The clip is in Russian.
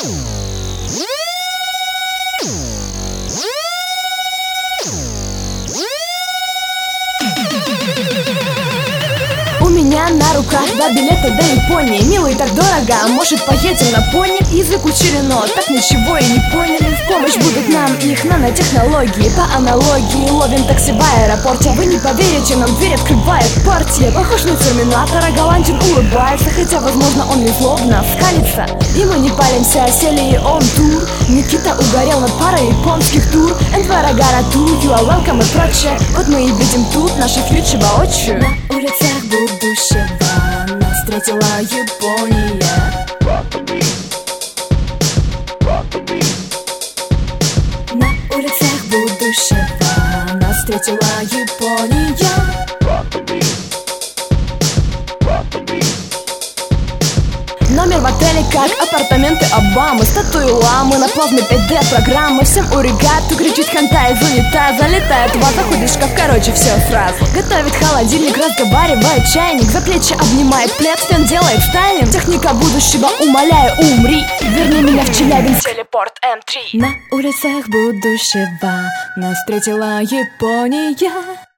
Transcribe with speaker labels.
Speaker 1: У меня на руках 2 билета до Японии. Милый, так дорого, а может поедем на пони? Язык учили, но так ничего и не поняли. В помощь будут нам их нанотехнологии. По аналогии ловим такси в аэропорте. Вы не поверите, нам дверь открывает партия. Похож на терминатора, голландин улыбается, хотя, возможно, он не злобно скалится. И мы не палимся, сели и он тур. Никита угорел над парой японских тур. Энвара гора тур, you are welcome и прочее. Вот мы и видим тут наши фьючи воочию. На улицах будущего нас встретила Япония. На улицах будущего нас встретила Япония. Номер в отеле как апартаменты Обамы. Статуи ламы на плавной 5D программы. Всем уригату кричит хантай из унитаза. Летает в заходит в шкаф, короче, все сразу. Готовит холодильник, разговаривает чайник. За плечи обнимает плед, фен делает стайлинг. Техника будущего, умоляю, умри. Верни меня в Челябинск. Телепорт М3. На улицах будущего нас встретила Япония.